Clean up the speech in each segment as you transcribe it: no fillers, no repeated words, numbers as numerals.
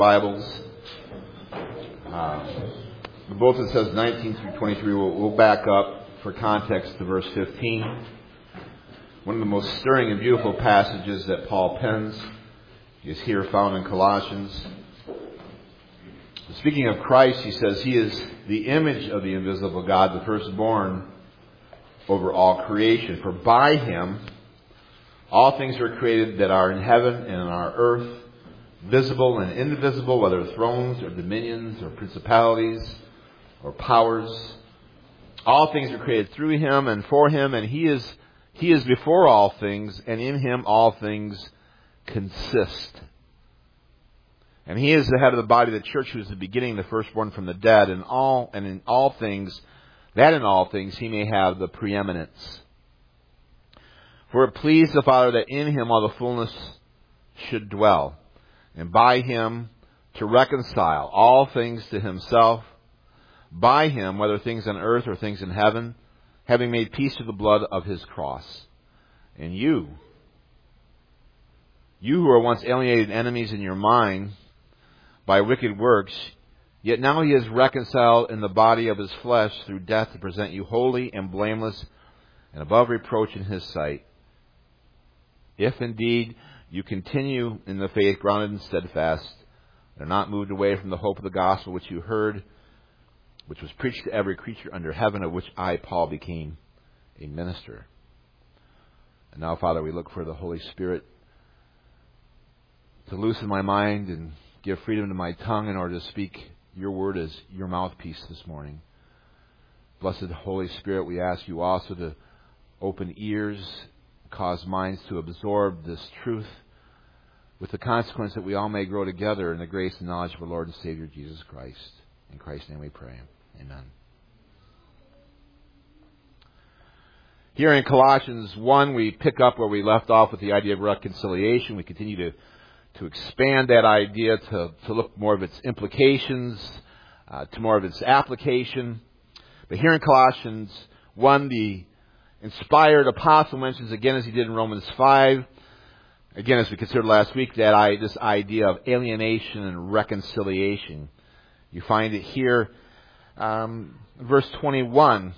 Bibles. Both it says 19 through 23. We'll back up for context to verse 15. One of the most stirring and beautiful passages that Paul pens is here found in Colossians. Speaking of Christ, he says he is the image of the invisible God, the firstborn over all creation. For by him all things were created that are in heaven and on our earth, visible and invisible, whether thrones or dominions or principalities or powers. All things were created through him and for him, and he is before all things, and in him all things consist. And he is the head of the body of the church, who is the beginning, the firstborn from the dead, and in all things he may have the preeminence. For it pleased the Father that in him all the fullness should dwell, and by him to reconcile all things to himself, by him, whether things on earth or things in heaven, having made peace through the blood of his cross. And you who were once alienated enemies in your mind by wicked works, yet now he is reconciled in the body of his flesh through death to present you holy and blameless and above reproach in his sight. If indeed you continue in the faith, grounded and steadfast, and are not moved away from the hope of the gospel which you heard, which was preached to every creature under heaven, of which I, Paul, became a minister. And now, Father, we look for the Holy Spirit to loosen my mind and give freedom to my tongue in order to speak your word as your mouthpiece this morning. Blessed Holy Spirit, we ask you also to open ears, cause minds to absorb this truth, with the consequence that we all may grow together in the grace and knowledge of our Lord and Savior Jesus Christ. In Christ's name we pray. Amen. Here in Colossians 1, we pick up where we left off with the idea of reconciliation. We continue to expand that idea to look more of its implications, to more of its application. But here in Colossians 1, the inspired apostle mentions, again as he did in Romans 5, again as we considered last week, this idea of alienation and reconciliation. You find it here, verse 21.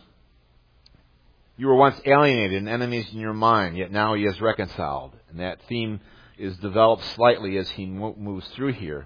You were once alienated and enemies in your mind, yet now he is reconciled. And that theme is developed slightly as he moves through here.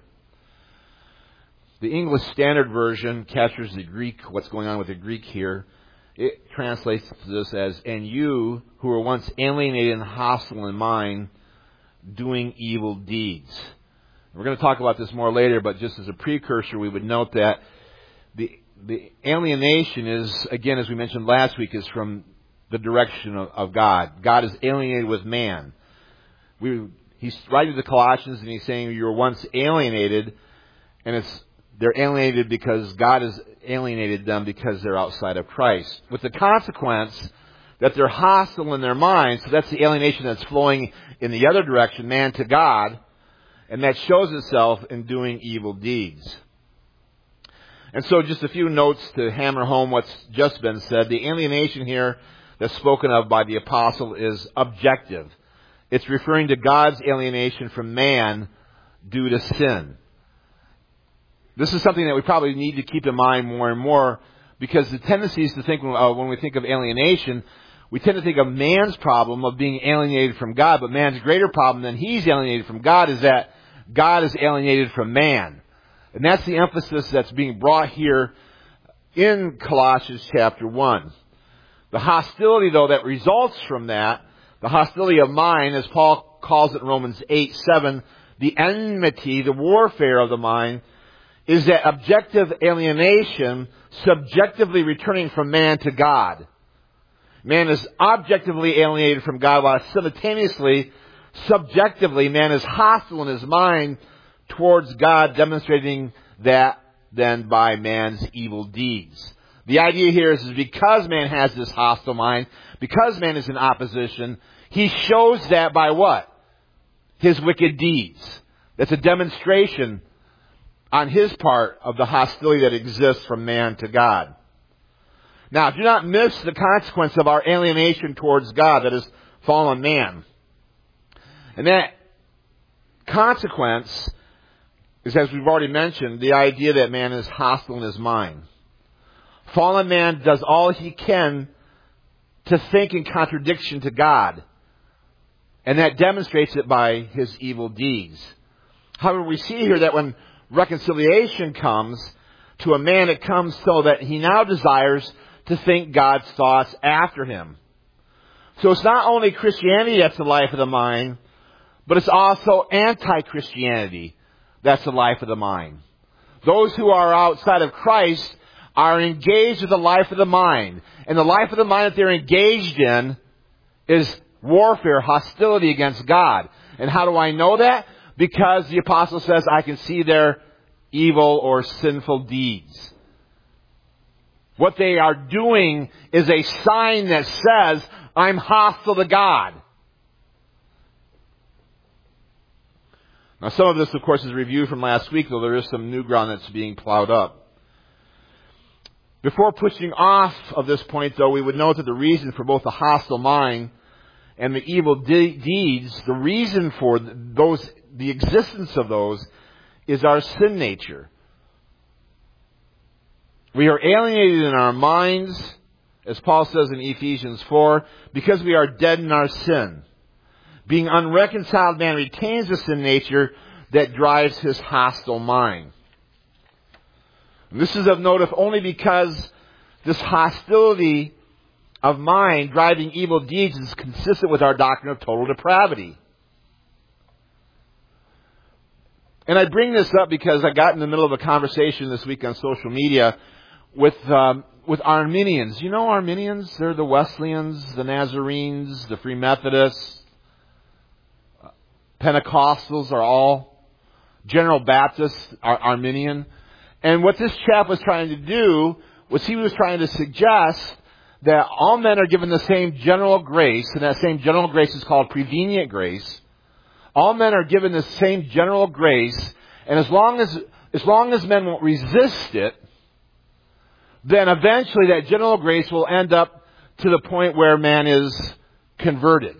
The English Standard Version captures the Greek, what's going on with the Greek here. It translates this as, and you who were once alienated and hostile in mind, doing evil deeds. We're going to talk about this more later, but just as a precursor, we would note that the alienation is, again, as we mentioned last week, is from the direction of God. God is alienated with man. He's writing to the Colossians and he's saying you were once alienated, and they're alienated because God has alienated them because they're outside of Christ. With the consequence that they're hostile in their minds, so that's the alienation that's flowing in the other direction, man to God, and that shows itself in doing evil deeds. And so just a few notes to hammer home what's just been said. The alienation here that's spoken of by the apostle is objective. It's referring to God's alienation from man due to sin. This is something that we probably need to keep in mind more and more, because the tendency is to think, when we think of alienation, we tend to think of man's problem of being alienated from God, but man's greater problem than he's alienated from God is that God is alienated from man. And that's the emphasis that's being brought here in Colossians chapter 1. The hostility, though, that results from that, the hostility of mind, as Paul calls it in Romans 8:7, the enmity, the warfare of the mind, is that objective alienation subjectively returning from man to God. Man is objectively alienated from God, while simultaneously, subjectively, man is hostile in his mind towards God, demonstrating that then by man's evil deeds. The idea here is because man has this hostile mind, because man is in opposition, he shows that by what? His wicked deeds. That's a demonstration on his part of the hostility that exists from man to God. Now, do not miss the consequence of our alienation towards God, that is, fallen man. And that consequence is, as we've already mentioned, the idea that man is hostile in his mind. Fallen man does all he can to think in contradiction to God. And that demonstrates it by his evil deeds. However, we see here that when reconciliation comes to a man, it comes so that he now desires to think God's thoughts after him. So it's not only Christianity that's the life of the mind, but it's also anti-Christianity that's the life of the mind. Those who are outside of Christ are engaged with the life of the mind. And the life of the mind that they're engaged in is warfare, hostility against God. And how do I know that? Because the apostle says, I can see their evil or sinful deeds. What they are doing is a sign that says, I'm hostile to God. Now, some of this, of course, is a review from last week, though there is some new ground that's being plowed up. Before pushing off of this point, though, we would note that the reason for both the hostile mind and the evil deeds, the reason for those, the existence of those, is our sin nature. We are alienated in our minds, as Paul says in Ephesians 4, because we are dead in our sin. Being unreconciled, man retains the sin nature that drives his hostile mind. And this is of note if only because this hostility of mind driving evil deeds is consistent with our doctrine of total depravity. And I bring this up because I got in the middle of a conversation this week on social media with Arminians. You know Arminians? They're the Wesleyans, the Nazarenes, the Free Methodists. Pentecostals are all. General Baptists are Arminian. And what this chap was trying to do was he was trying to suggest that all men are given the same general grace, and that same general grace is called prevenient grace. All men are given the same general grace, and as long as men won't resist it, then eventually that general grace will end up to the point where man is converted.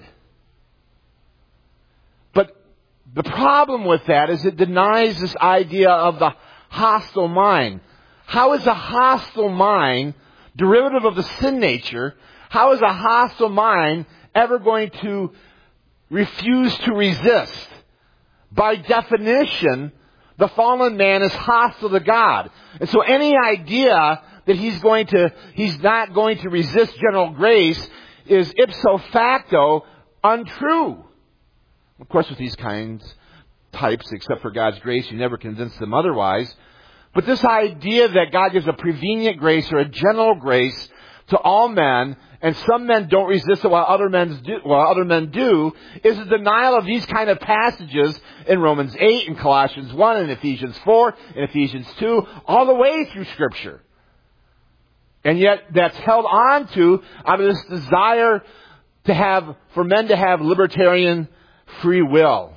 But the problem with that is it denies this idea of the hostile mind. How is a hostile mind, derivative of the sin nature, how is a hostile mind ever going to refuse to resist? By definition, the fallen man is hostile to God. And so any idea that he's not going to resist general grace is ipso facto untrue. Of course, with these types, except for God's grace, you never convince them otherwise. But this idea that God gives a prevenient grace or a general grace to all men, and some men don't resist it while other men do, is a denial of these kind of passages in Romans 8, in Colossians 1, in Ephesians 4, in Ephesians 2, all the way through Scripture. And yet that's held on to out of this desire for men to have libertarian free will.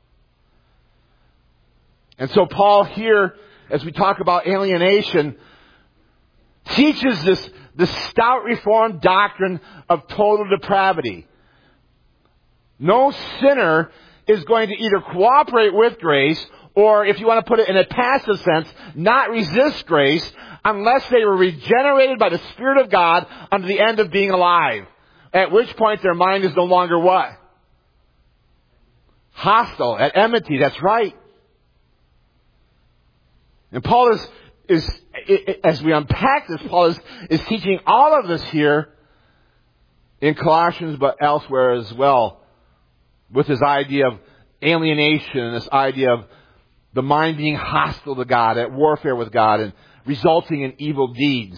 And so Paul here, as we talk about alienation, teaches this stout Reformed doctrine of total depravity. No sinner is going to either cooperate with grace, or if you want to put it in a passive sense, not resist grace, unless they were regenerated by the Spirit of God unto the end of being alive. At which point their mind is no longer what? Hostile, at enmity, that's right. And Paul is as we unpack this, Paul is teaching all of this here in Colossians, but elsewhere as well, with this idea of alienation and this idea of the mind being hostile to God, at warfare with God, and resulting in evil deeds.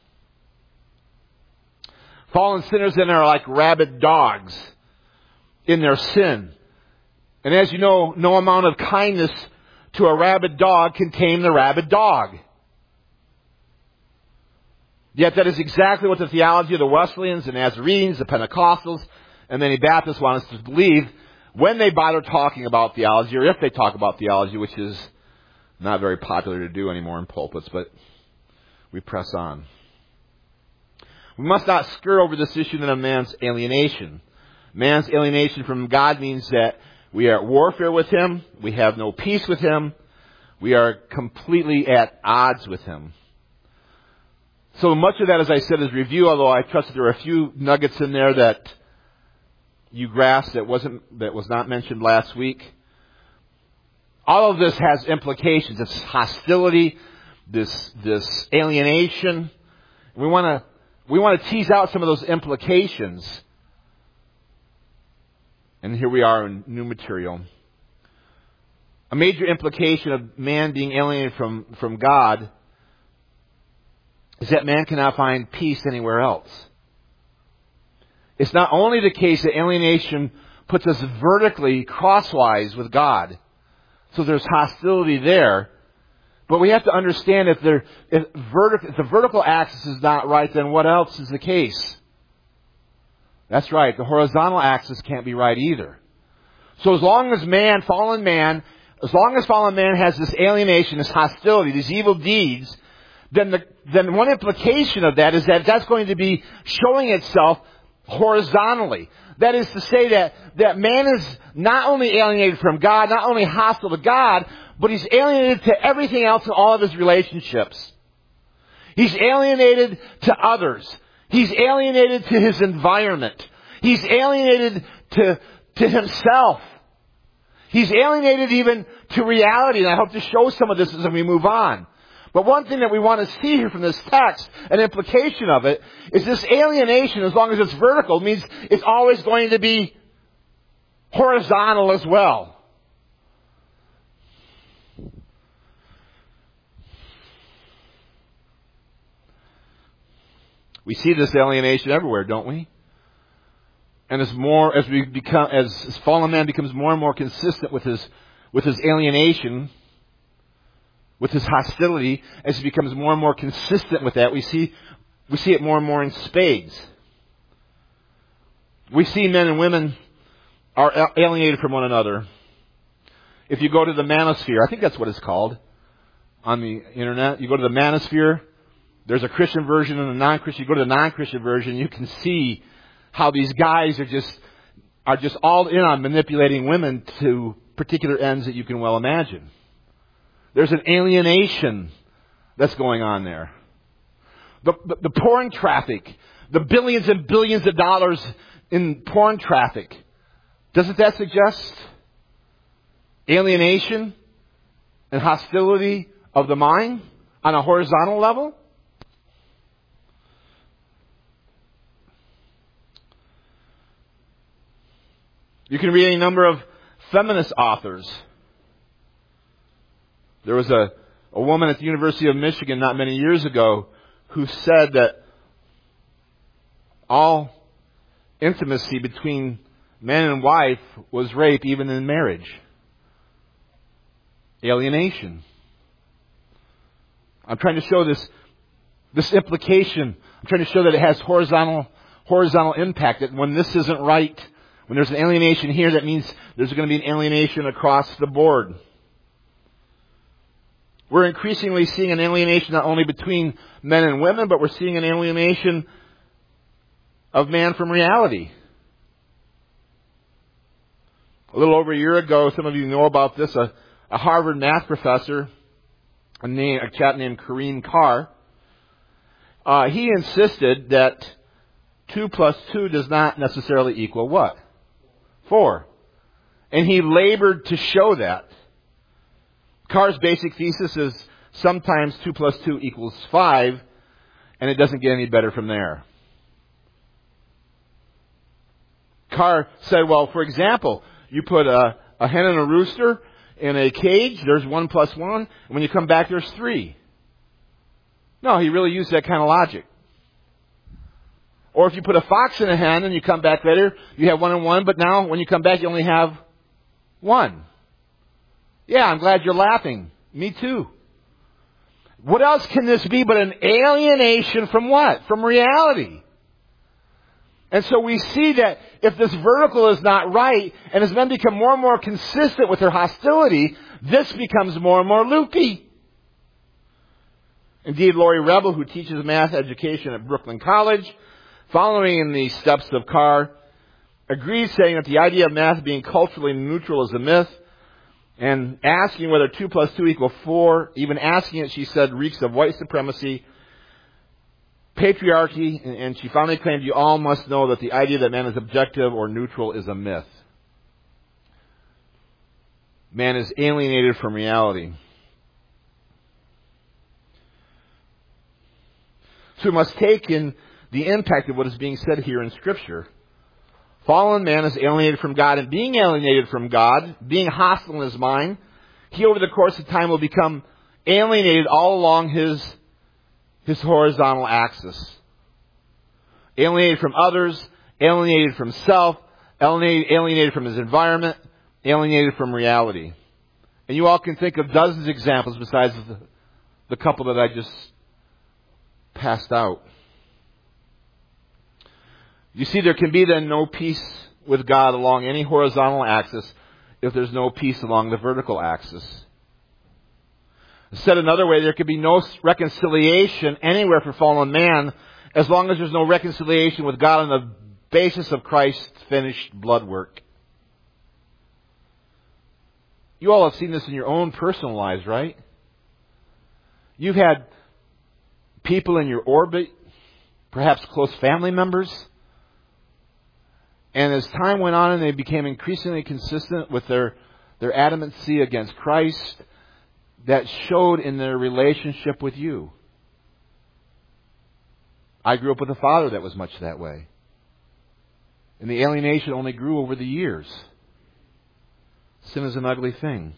Fallen sinners then are like rabid dogs in their sin. And as you know, no amount of kindness to a rabid dog can tame the rabid dog. Yet that is exactly what the theology of the Wesleyans, the Nazarenes, the Pentecostals, and many Baptists want us to believe when they bother talking about theology, or if they talk about theology, which is not very popular to do anymore in pulpits, but we press on. We must not skirt over this issue then of man's alienation. Man's alienation from God means that we are at warfare with Him. We have no peace with Him. We are completely at odds with Him. So much of that, as I said, is review, although I trust that there are a few nuggets in there that you grasped that was not mentioned last week. All of this has implications. This hostility, this alienation. We want to tease out some of those implications. And here we are in new material. A major implication of man being alienated from God is that man cannot find peace anywhere else. It's not only the case that alienation puts us vertically crosswise with God, so there's hostility there, but we have to understand if the vertical axis is not right, then what else is the case? That's right, the horizontal axis can't be right either. So as long as fallen man has this alienation, this hostility, these evil deeds, then one implication of that is that that's going to be showing itself horizontally. That is to say that man is not only alienated from God, not only hostile to God, but he's alienated to everything else in all of his relationships. He's alienated to others. He's alienated to his environment. He's alienated to himself. He's alienated even to reality, and I hope to show some of this as we move on. But one thing that we want to see here from this text, an implication of it, is this alienation, as long as it's vertical, means it's always going to be horizontal as well. We see this alienation everywhere, don't we? And as fallen man becomes more and more consistent with his alienation, with his hostility, as he becomes more and more consistent with that, we see it more and more in spades. We see men and women are alienated from one another. If you go to the manosphere, I think that's what it's called on the internet. You go to the manosphere, there's a Christian version and a non-Christian. You go to the non-Christian version, you can see how these guys are just all in on manipulating women to particular ends that you can well imagine. There's an alienation that's going on there. The porn traffic, the billions and billions of dollars in porn traffic, doesn't that suggest alienation and hostility of the mind on a horizontal level? You can read any number of feminist authors. There was a woman at the University of Michigan not many years ago who said that all intimacy between man and wife was rape even in marriage. Alienation. I'm trying to show this implication. I'm trying to show that it has horizontal impact. That when this isn't right, when there's an alienation here, that means there's going to be an alienation across the board. We're increasingly seeing an alienation not only between men and women, but we're seeing an alienation of man from reality. A little over a year ago, some of you know about this, a Harvard math professor, a chap named Kareem Carr, he insisted that 2 plus 2 does not necessarily equal what? 4. And he labored to show that. Carr's basic thesis is sometimes 2 plus 2 equals 5, and it doesn't get any better from there. Carr said, well, for example, you put a hen and a rooster in a cage, there's 1 plus 1, and when you come back, there's 3. No, he really used that kind of logic. Or if you put a fox in a hen and you come back later, you have 1 and 1, but now when you come back, you only have 1. Yeah, I'm glad you're laughing. Me too. What else can this be but an alienation from what? From reality. And so we see that if this vertical is not right, and as men become more and more consistent with their hostility, this becomes more and more loopy. Indeed, Lori Rebel, who teaches math education at Brooklyn College, following in the steps of Carr, agrees, saying that the idea of math being culturally neutral is a myth, And asking whether 2 plus 2 equal 4, even asking it, she said, reeks of white supremacy, patriarchy, and she finally claimed, you all must know that the idea that man is objective or neutral is a myth. Man is alienated from reality. So we must take in the impact of what is being said here in Scripture. Fallen man is alienated from God, and being alienated from God, being hostile in his mind, he over the course of time will become alienated all along his horizontal axis. Alienated from others, alienated from self, alienated from his environment, alienated from reality. And you all can think of dozens of examples besides the couple that I just passed out. You see, there can be then no peace with God along any horizontal axis if there's no peace along the vertical axis. Said another way, there can be no reconciliation anywhere for fallen man as long as there's no reconciliation with God on the basis of Christ's finished blood work. You all have seen this in your own personal lives, right? You've had people in your orbit, perhaps close family members, and as time went on and they became increasingly consistent with their adamancy against Christ, that showed in their relationship with you. I grew up with a father that was much that way. And the alienation only grew over the years. Sin is an ugly thing.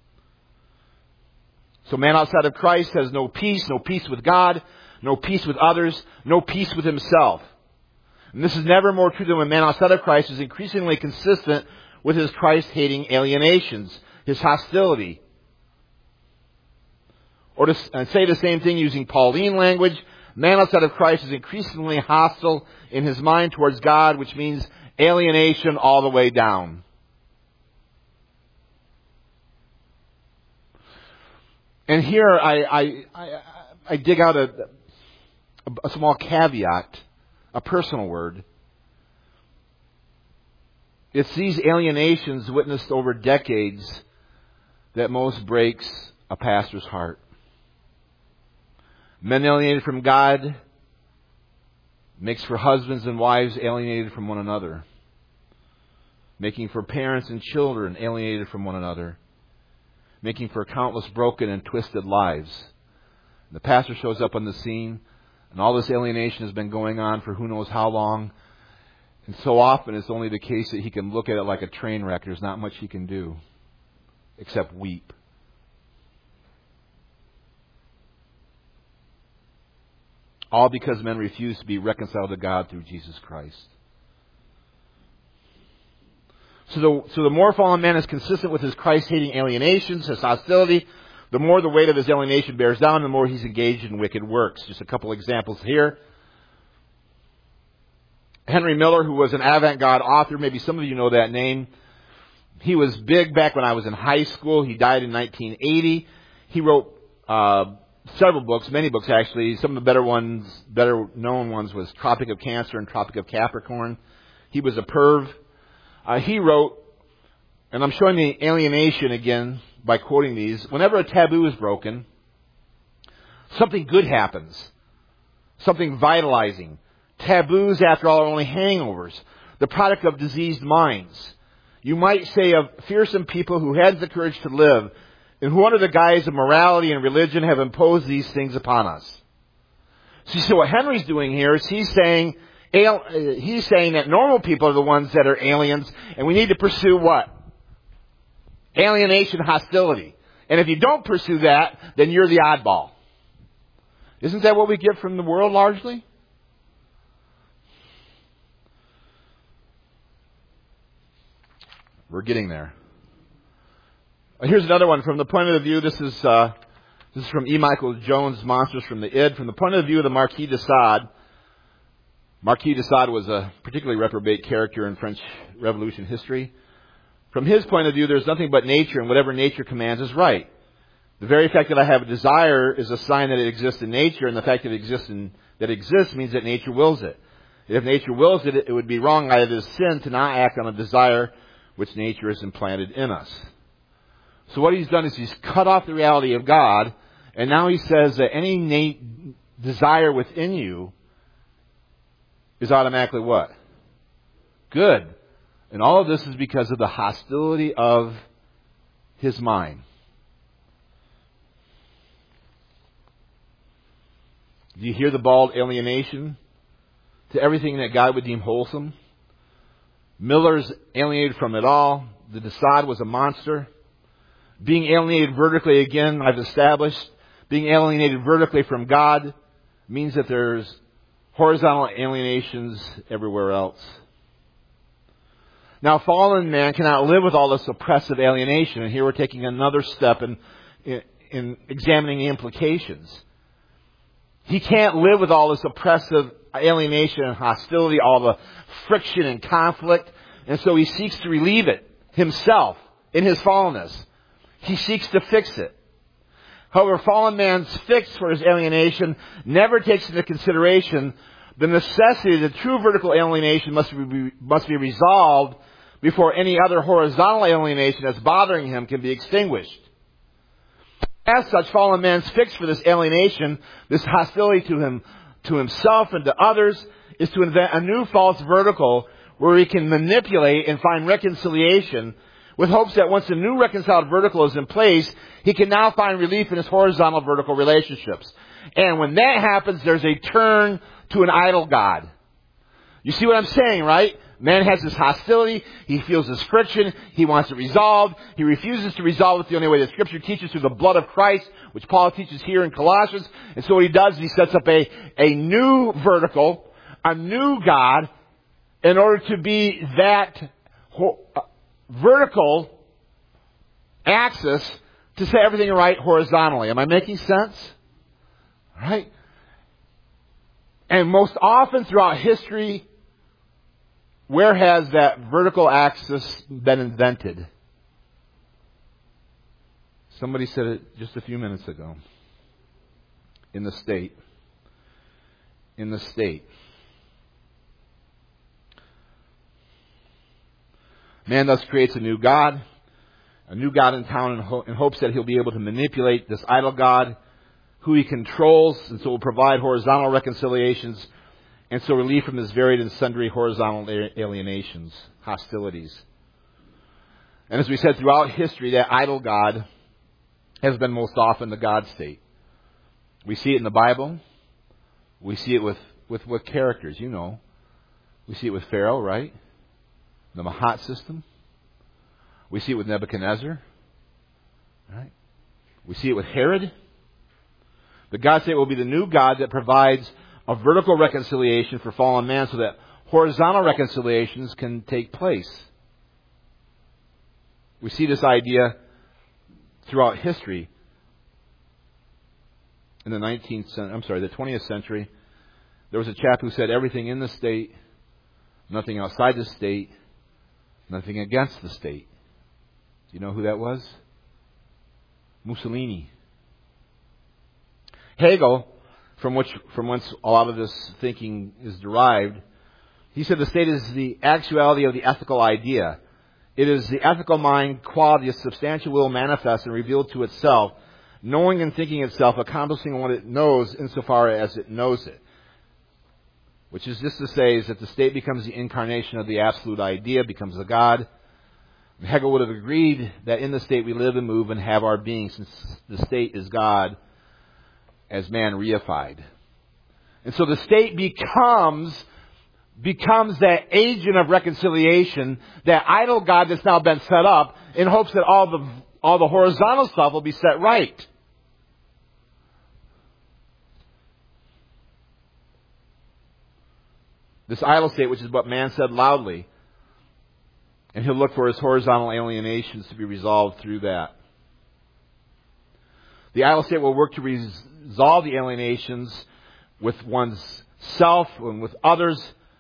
So man outside of Christ has no peace with God, no peace with others, no peace with himself. And this is never more true than when man outside of Christ is increasingly consistent with his Christ-hating alienations, his hostility. Or to say the same thing using Pauline language, man outside of Christ is increasingly hostile in his mind towards God, which means alienation all the way down. And here I dig out a small caveat, a personal word. It's these alienations witnessed over decades that most breaks a pastor's heart. Men alienated from God makes for husbands and wives alienated from one another. Making for parents and children alienated from one another. Making for countless broken and twisted lives. And the pastor shows up on the scene, and all this alienation has been going on for who knows how long. And so often it's only the case that he can look at it like a train wreck. There's not much he can do except weep. All because men refuse to be reconciled to God through Jesus Christ. So the more fallen man is consistent with his Christ-hating alienations, his hostility, the more the weight of his alienation bears down, the more he's engaged in wicked works. Just a couple examples here. Henry Miller, who was an avant-garde author, maybe some of you know that name. He was big back when I was in high school. He died in 1980. He wrote several books, many books actually. Some of the better known ones was Tropic of Cancer and Tropic of Capricorn. He was a perv. He wrote, and I'm showing the alienation again by quoting these, whenever a taboo is broken, something good happens. Something vitalizing. Taboos, after all, are only hangovers, the product of diseased minds. You might say of fearsome people who had the courage to live, and who under the guise of morality and religion have imposed these things upon us. So what Henry's doing here is he's saying that normal people are the ones that are aliens, and we need to pursue what? Alienation, hostility. And if you don't pursue that, then you're the oddball. Isn't that what we get from the world largely? We're getting there. Here's another one from the point of view. This is from E. Michael Jones' Monsters from the Id. From the point of view of the Marquis de Sade. Marquis de Sade was a particularly reprobate character in French Revolution history. From his point of view, there's nothing but nature, and whatever nature commands is right. The very fact that I have a desire is a sign that it exists in nature, and the fact that it exists means that nature wills it. If nature wills it, it would be wrong, either it is sin, to not act on a desire which nature has implanted in us. So what he's done is he's cut off the reality of God, and now he says that any innate desire within you is automatically what? Good. And all of this is because of the hostility of his mind. Do you hear the bald alienation to everything that God would deem wholesome? Miller's alienated from it all. The Desaad was a monster. Being alienated vertically, again, I've established, being alienated vertically from God means that there's horizontal alienations everywhere else. Now, fallen man cannot live with all this oppressive alienation, and here we're taking another step in examining the implications. He can't live with all this oppressive alienation and hostility, all the friction and conflict, and so he seeks to relieve it himself in his fallenness. He seeks to fix it. However, fallen man's fix for his alienation never takes into consideration the necessity that true vertical alienation must be resolved before any other horizontal alienation that's bothering him can be extinguished. As such, fallen man's fix for this alienation, this hostility to himself and to others, is to invent a new false vertical where he can manipulate and find reconciliation with hopes that once a new reconciled vertical is in place, he can now find relief in his horizontal vertical relationships. And when that happens, there's a turn to an idol god. You see what I'm saying, right? Man has this hostility. He feels this friction. He wants it resolved. He refuses to resolve it the only way that Scripture teaches, through the blood of Christ, which Paul teaches here in Colossians. And so what he does is he sets up a new vertical, a new God, in order to be that vertical axis to set everything right horizontally. Am I making sense? Right? And most often throughout history, where has that vertical axis been invented? Somebody said it just a few minutes ago. In the state. In the state. Man thus creates a new God in town in hopes that he'll be able to manipulate this idol God, who he controls, and so will provide horizontal reconciliations, and so relief from his varied and sundry horizontal alienations, hostilities. And as we said, throughout history, that idol God has been most often the God state. We see it in the Bible. We see it with what characters, you know. We see it with Pharaoh, right? The Mahat system. We see it with Nebuchadnezzar. Right? We see it with Herod. The God state will be the new God that provides a vertical reconciliation for fallen man so that horizontal reconciliations can take place. We see this idea throughout history. In the 20th century, there was a chap who said everything in the state, nothing outside the state, nothing against the state. Do you know who that was? Mussolini. Hegel, from whence a lot of this thinking is derived, he said the state is the actuality of the ethical idea. It is the ethical mind quality of substantial will manifest and revealed to itself, knowing and thinking itself, accomplishing what it knows insofar as it knows it. Which is just to say is that the state becomes the incarnation of the absolute idea, becomes the God. Hegel would have agreed that in the state we live and move and have our being, since the state is God as man reified. And so the state becomes that agent of reconciliation, that idol God that's now been set up, in hopes that all the horizontal stuff will be set right. This idol state, which is what man said loudly, and he'll look for his horizontal alienations to be resolved through that. The idol state will work to resolve the alienations with one's self and with others.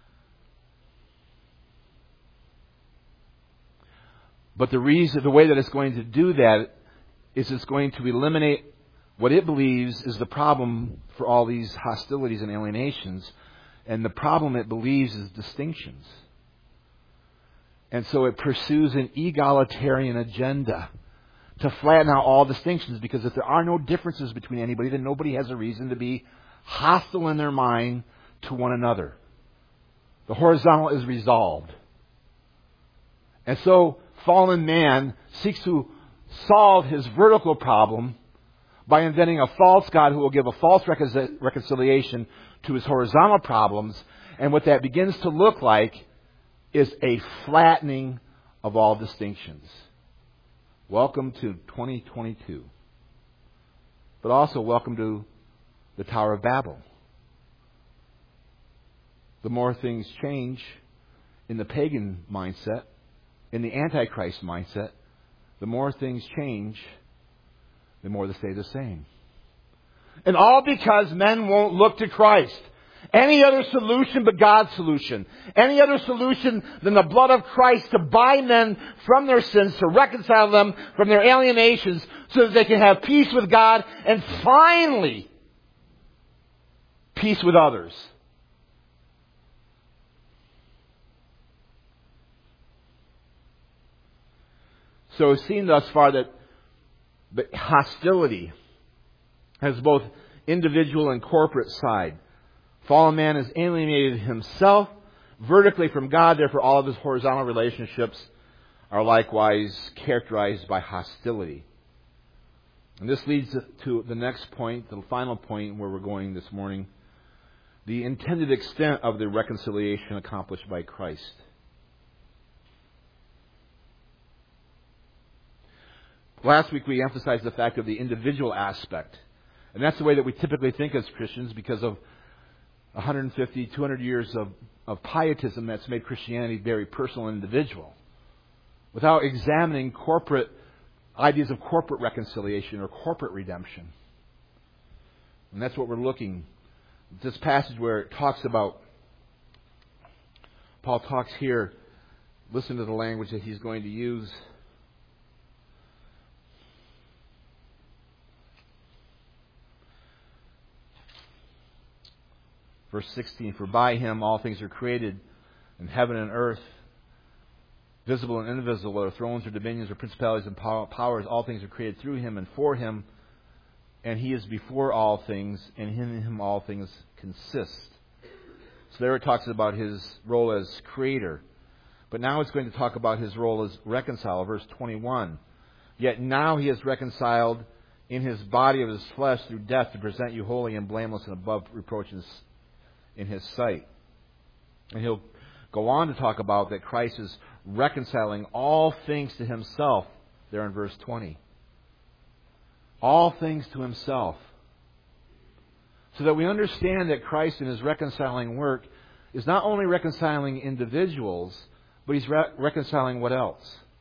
But the way that it's going to do that is it's going to eliminate what it believes is the problem for all these hostilities and alienations. And the problem it believes is distinctions. And so it pursues an egalitarian agenda to flatten out all distinctions, because if there are no differences between anybody, then nobody has a reason to be hostile in their mind to one another. The horizontal is resolved. And so fallen man seeks to solve his vertical problem by inventing a false God who will give a false reconciliation to his horizontal problems. And what that begins to look like is a flattening of all distinctions. Welcome to 2022. But also welcome to the Tower of Babel. The more things change in the pagan mindset, in the Antichrist mindset, the more things change, the more they stay the same. And all because men won't look to Christ. Any other solution but God's solution. Any other solution than the blood of Christ to buy men from their sins, to reconcile them from their alienations so that they can have peace with God and finally peace with others. So we've seen thus far that hostility has both individual and corporate side. Fallen man has alienated himself vertically from God, therefore all of his horizontal relationships are likewise characterized by hostility. And this leads to the next point, the final point where we're going this morning, the intended extent of the reconciliation accomplished by Christ. Last week we emphasized the fact of the individual aspect. And that's the way that we typically think as Christians because of 150, 200 years of pietism that's made Christianity very personal and individual, without examining corporate ideas of corporate reconciliation or corporate redemption. And that's what we're looking at. This passage where it talks about, Paul talks here, listen to the language that he's going to use. Verse 16, for by him all things are created in heaven and earth, visible and invisible, whether thrones or dominions or principalities and powers, all things are created through him and for him, and he is before all things, and in him all things consist. So there it talks about his role as creator. But now it's going to talk about his role as reconciler, verse 21. Yet now he is reconciled in his body of his flesh through death to present you holy and blameless and above reproach in his sight. And he'll go on to talk about that Christ is reconciling all things to himself there in verse 20. All things to himself. So that we understand that Christ in his reconciling work is not only reconciling individuals, but he's reconciling what else?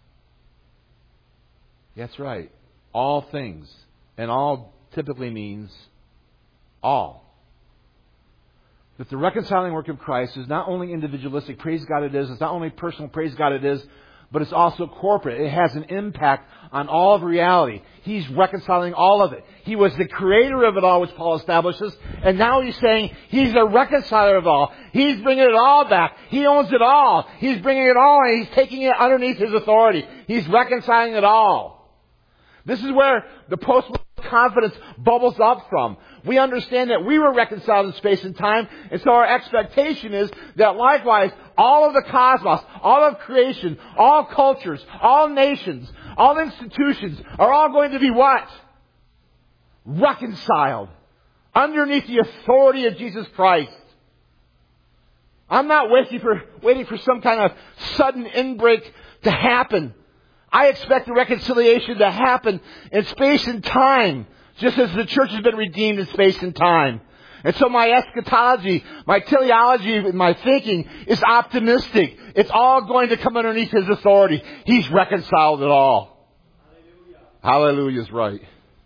That's right. All things. And all typically means all. That the reconciling work of Christ is not only individualistic, praise God it is. It's not only personal, praise God it is. But it's also corporate. It has an impact on all of reality. He's reconciling all of it. He was the creator of it all, which Paul establishes. And now he's saying he's a reconciler of all. He's bringing it all back. He owns it all. He's bringing it all and he's taking it underneath his authority. He's reconciling it all. This is where the post confidence bubbles up from. We understand that we were reconciled in space and time, and so our expectation is that likewise, all of the cosmos, all of creation, all cultures, all nations, all institutions are all going to be what? Reconciled underneath the authority of Jesus Christ. I'm not waiting for some kind of sudden inbreak to happen. I expect the reconciliation to happen in space and time, just as the church has been redeemed in space and time. And so my eschatology, my teleology, my thinking is optimistic. It's all going to come underneath his authority. He's reconciled it all. Hallelujah. Hallelujah is right.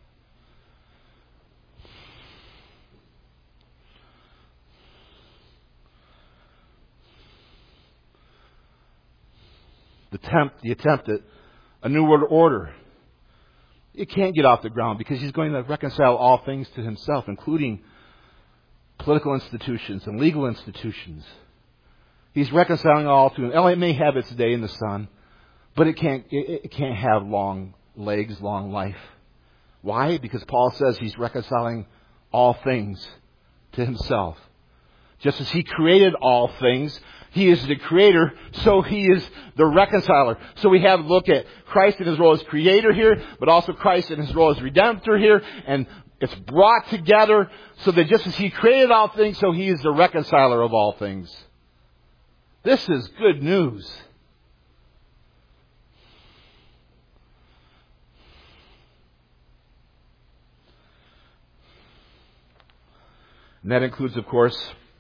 The attempt at a new world order. It can't get off the ground because he's going to reconcile all things to himself, including political institutions and legal institutions. He's reconciling all to him. It may have its day in the sun, but it can't have long legs, long life. Why? Because Paul says He's reconciling all things to Himself. Just as He created all things, He is the creator, so He is the reconciler. So we have to look at Christ in His role as creator here, but also Christ in His role as redemptor here, and it's brought together so that just as He created all things, so He is the reconciler of all things. This is good news. And that includes, of course,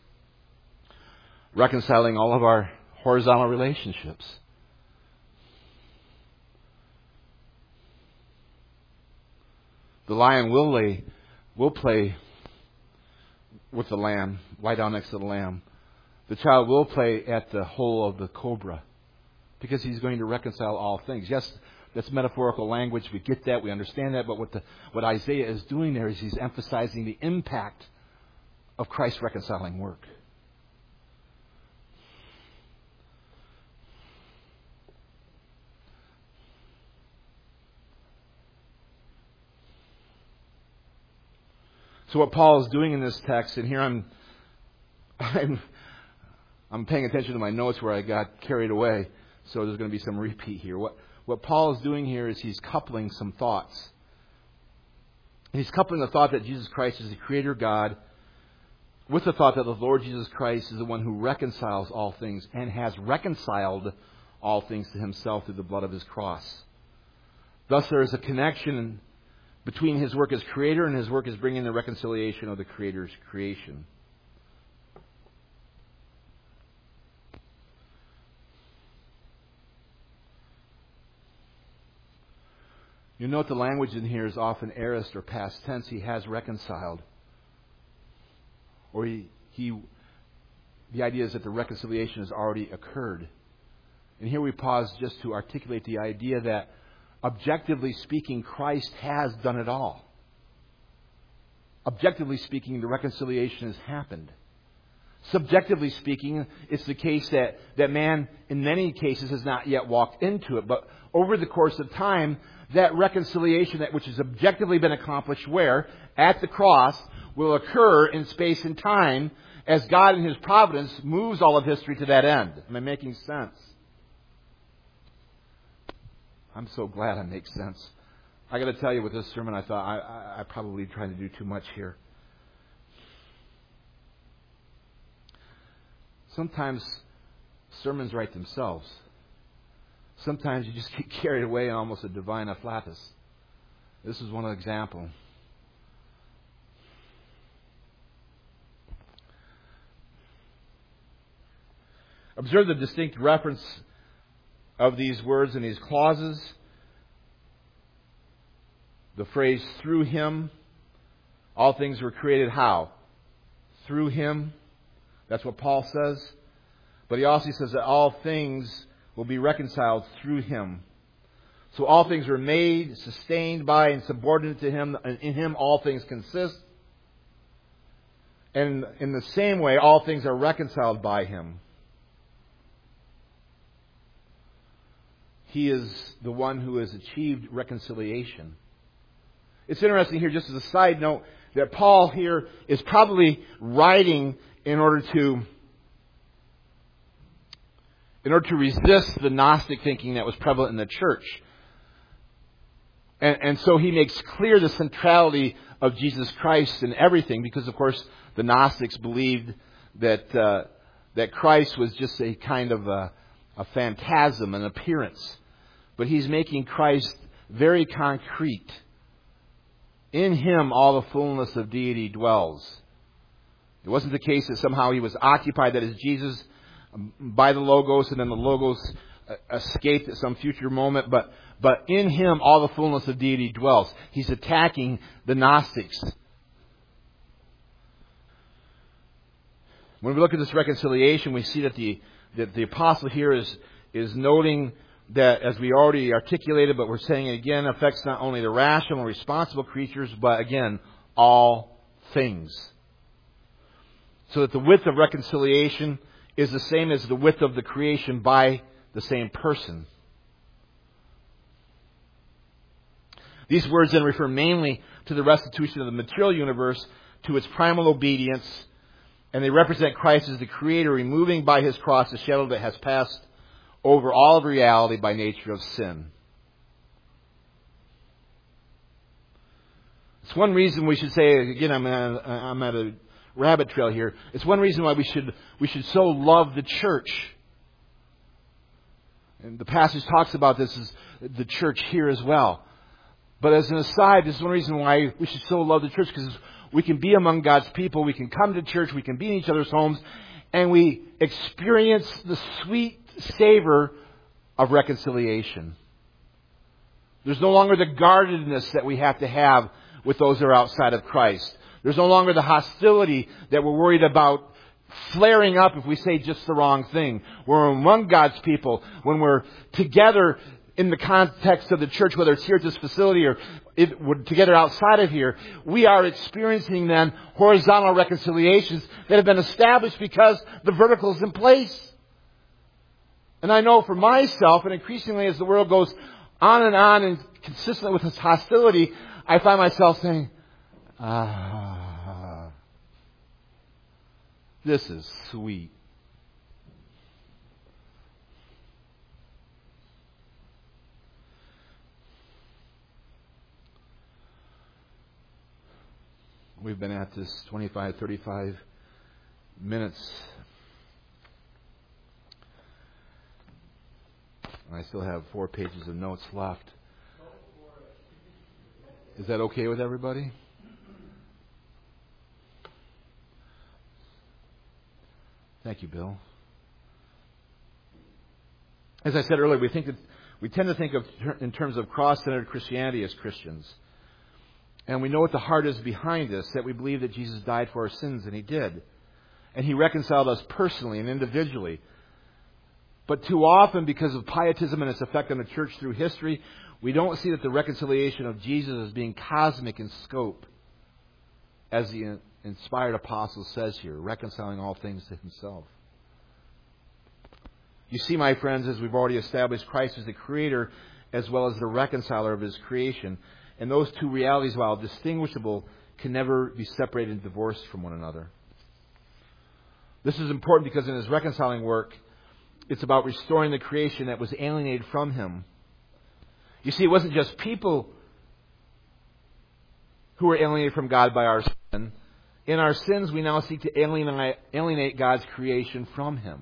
reconciling all of our horizontal relationships. The lion will play with the lamb, lie down next to the lamb. The child will play at the hole of the cobra because he's going to reconcile all things. Yes, that's metaphorical language. We get that. We understand that. But what Isaiah is doing there is he's emphasizing the impact of Christ's reconciling work. So what Paul is doing in this text, and here I'm paying attention to my notes where I got carried away, so there's going to be some repeat here. What Paul is doing here is he's coupling some thoughts. He's coupling the thought that Jesus Christ is the Creator God with the thought that the Lord Jesus Christ is the one who reconciles all things and has reconciled all things to Himself through the blood of His cross. Thus there is a connection between His work as Creator and His work as bringing the reconciliation of the Creator's creation. You note the language in here is often aorist or past tense. He has reconciled. Or the idea is that the reconciliation has already occurred. And here we pause just to articulate the idea that, objectively speaking, Christ has done it all. Objectively speaking, the reconciliation has happened. Subjectively speaking, it's the case that man, in many cases, has not yet walked into it. But over the course of time, that reconciliation, that which has objectively been accomplished where? At the cross, will occur in space and time as God in His providence moves all of history to that end. Am I making sense? I'm so glad I make sense. I got to tell you, with this sermon, I thought I probably tried to do too much here. Sometimes sermons write themselves. Sometimes you just get carried away in almost a divine afflatus. This is one example. Observe the distinct reference of these words and these clauses. The phrase, through Him, all things were created how? Through Him. That's what Paul says. But he also says that all things will be reconciled through Him. So all things were made, sustained by, and subordinate to Him. And in Him all things consist. And in the same way, all things are reconciled by Him. He is the one who has achieved reconciliation. It's interesting here, just as a side note, that Paul here is probably writing in order to resist the Gnostic thinking that was prevalent in the church. And so he makes clear the centrality of Jesus Christ in everything, because, of course, the Gnostics believed that Christ was just a kind of a phantasm, an appearance. But he's making Christ very concrete. In Him all the fullness of deity dwells. It wasn't the case that somehow He was occupied, that is Jesus, by the Logos, and then the Logos escaped at some future moment. But in Him all the fullness of deity dwells. He's attacking the Gnostics. When we look at this reconciliation, we see that the apostle here is noting that, as we already articulated, but we're saying it again, affects not only the rational and responsible creatures, but again, all things. So that the width of reconciliation is the same as the width of the creation by the same person. These words then refer mainly to the restitution of the material universe to its primal obedience, and they represent Christ as the Creator, removing by His cross the shadow that has passed over all of reality by nature of sin. It's one reason we should say, again, I'm at a rabbit trail here. It's one reason why we should so love the church. And the passage talks about this as the church here as well. But as an aside, this is one reason why we should so love the church, because we can be among God's people, we can come to church, we can be in each other's homes, and we experience the sweet savor of reconciliation. There's no longer the guardedness that we have to have with those that are outside of Christ. There's no longer the hostility that we're worried about flaring up if we say just the wrong thing. We're among God's people. When we're together in the context of the church, whether it's here at this facility or we're together outside of here, we are experiencing then horizontal reconciliations that have been established because the vertical is in place. And I know for myself, and increasingly as the world goes on and consistent with this hostility, I find myself saying, this is sweet. We've been at this 25, 35 minutes. I still have 4 pages of notes left. Is that okay with everybody? Thank you, Bill. As I said earlier, we tend to think of in terms of cross-centered Christianity as Christians. And we know what the heart is behind this, that we believe that Jesus died for our sins, and He did. And He reconciled us personally and individually. But too often, because of pietism and its effect on the church through history, we don't see that the reconciliation of Jesus as being cosmic in scope, as the inspired apostle says here, reconciling all things to Himself. You see, my friends, as we've already established, Christ is the Creator as well as the reconciler of His creation. And those two realities, while distinguishable, can never be separated and divorced from one another. This is important because in His reconciling work, it's about restoring the creation that was alienated from Him. You see, it wasn't just people who were alienated from God by our sin. In our sins, we now seek to alienate God's creation from Him.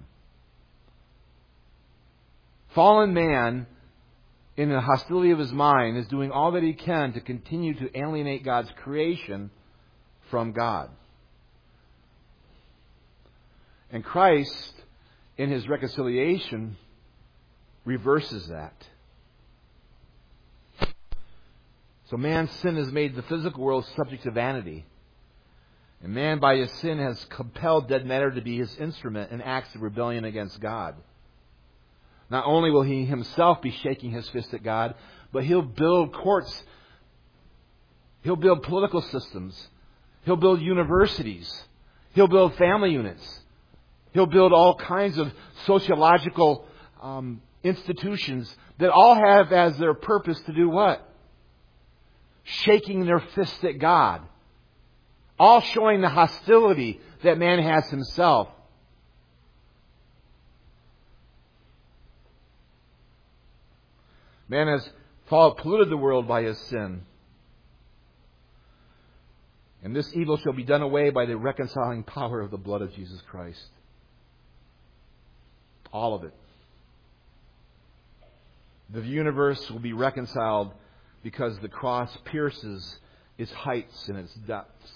Fallen man, in the hostility of his mind, is doing all that he can to continue to alienate God's creation from God. And Christ, in His reconciliation, reverses that. So man's sin has made the physical world subject to vanity. And man, by his sin, has compelled dead matter to be his instrument in acts of rebellion against God. Not only will he himself be shaking his fist at God, but he'll build courts. He'll build political systems. He'll build universities. He'll build family units. He'll build all kinds of sociological institutions that all have as their purpose to do what? Shaking their fist at God. All showing the hostility that man has himself. Man has polluted the world by his sin. And this evil shall be done away by the reconciling power of the blood of Jesus Christ. All of it. The universe will be reconciled because the cross pierces its heights and its depths.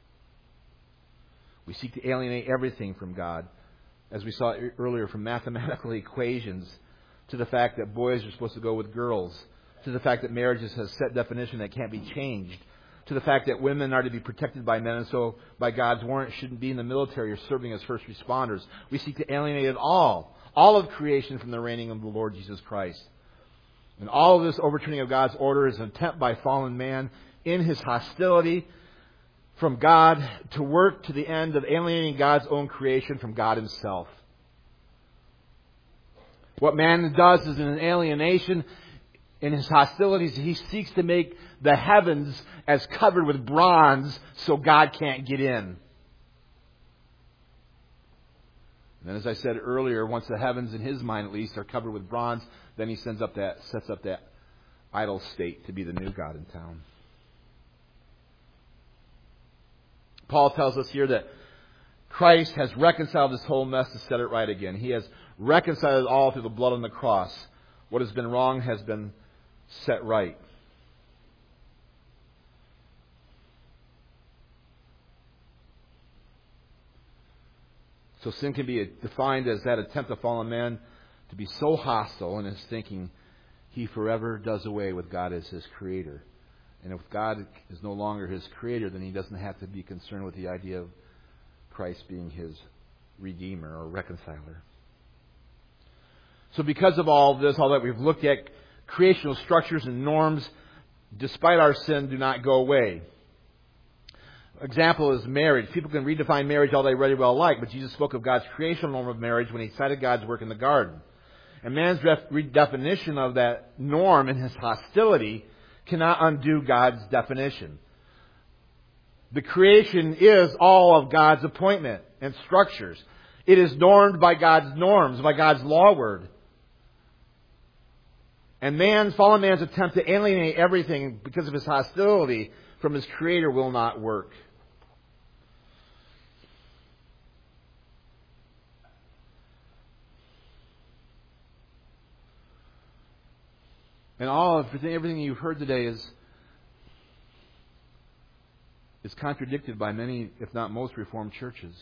We seek to alienate everything from God, as we saw earlier, from mathematical equations to the fact that boys are supposed to go with girls, to the fact that marriages has set definition that can't be changed, to the fact that women are to be protected by men and so by God's warrant shouldn't be in the military or serving as first responders. We seek to alienate it all of creation from the reigning of the Lord Jesus Christ. And all of this overturning of God's order is an attempt by fallen man in his hostility from God to work to the end of alienating God's own creation from God Himself. What man does is in an alienation, In his hostilities, he seeks to make the heavens as covered with bronze so God can't get in. And then, as I said earlier, once the heavens, in his mind at least, are covered with bronze, then he sets up that idol state to be the new God in town. Paul tells us here that Christ has reconciled this whole mess to set it right again. He has reconciled it all through the blood on the cross. What has been wrong has been set right. So sin can be defined as that attempt of fallen man to be so hostile in his thinking, he forever does away with God as his creator. And if God is no longer his creator, then he doesn't have to be concerned with the idea of Christ being his redeemer or reconciler. So because of all this, all that we've looked at, creational structures and norms, despite our sin, do not go away. Example is marriage. People can redefine marriage all they really well like, but Jesus spoke of God's creational norm of marriage when he cited God's work in the garden. And man's redefinition of that norm and his hostility cannot undo God's definition. The creation is all of God's appointment and structures. It is normed by God's norms, by God's law word. And fallen man's attempt to alienate everything because of his hostility from his Creator will not work. And everything you've heard today is contradicted by many, if not most, Reformed churches.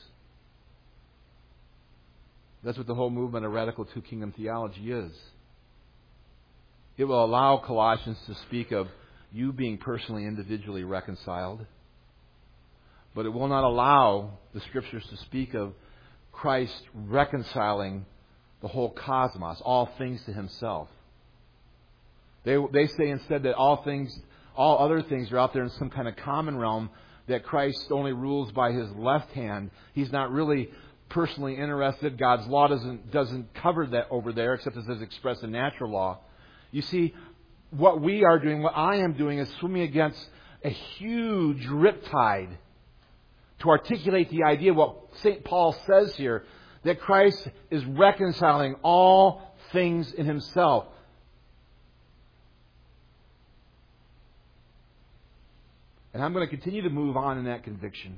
That's what the whole movement of radical two-kingdom theology is. It will allow Colossians to speak of you being personally, individually reconciled. But it will not allow the Scriptures to speak of Christ reconciling the whole cosmos, all things to himself. They say instead that all other things are out there in some kind of common realm, that Christ only rules by his left hand. He's not really personally interested. God's law doesn't cover that over there, except as is expressed in natural law. You see, what we are doing, what I am doing, is swimming against a huge riptide to articulate the idea of what St. Paul says here, that Christ is reconciling all things in himself. And I'm going to continue to move on in that conviction.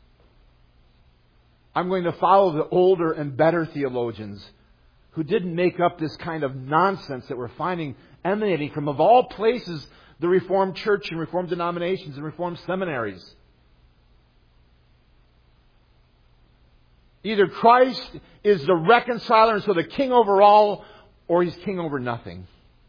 I'm going to follow the older and better theologians who didn't make up this kind of nonsense that we're finding emanating from, of all places, the Reformed Church and Reformed denominations and Reformed seminaries. Either Christ is the reconciler and so the king over all, or he's king over nothing.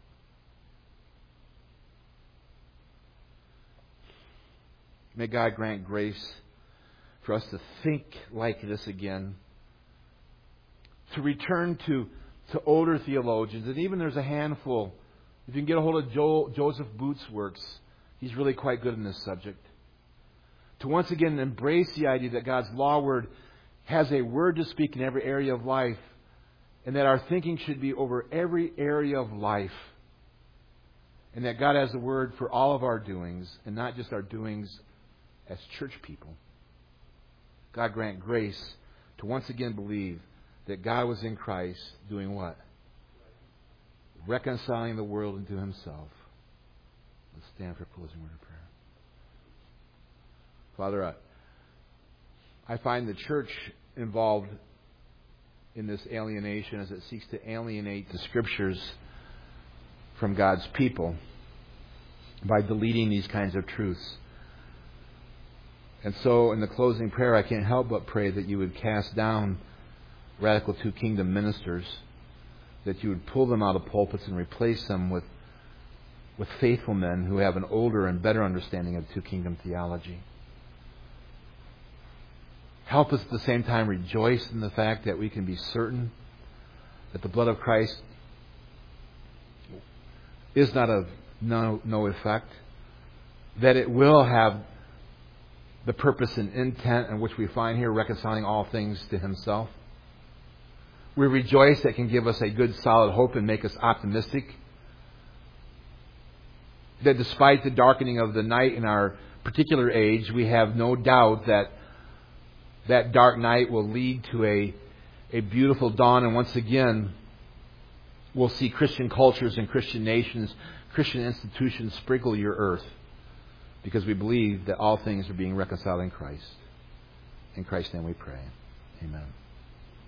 May God grant grace for us to think like this again. To return to older theologians. And even there's a handful. If you can get a hold of Joseph Booth's works, he's really quite good in this subject. To once again embrace the idea that God's law word has a word to speak in every area of life. And that our thinking should be over every area of life. And that God has a word for all of our doings, and not just our doings as church people. God grant grace to once again believe that God was in Christ doing what? Reconciling the world into himself. Let's stand for closing word of prayer. Father, I find the church involved in this alienation as it seeks to alienate the Scriptures from God's people by deleting these kinds of truths. And so in the closing prayer, I can't help but pray that you would cast down radical two-kingdom ministers, that you would pull them out of pulpits and replace them with faithful men who have an older and better understanding of two-kingdom theology. Help us at the same time rejoice in the fact that we can be certain that the blood of Christ is not of no effect, that it will have the purpose and intent in which we find here, reconciling all things to himself. We rejoice that can give us a good solid hope and make us optimistic that despite the darkening of the night in our particular age, we have no doubt that that dark night will lead to a beautiful dawn, and once again, we'll see Christian cultures and Christian nations, Christian institutions sprinkle your earth, because we believe that all things are being reconciled in Christ. In Christ's name we pray. Amen.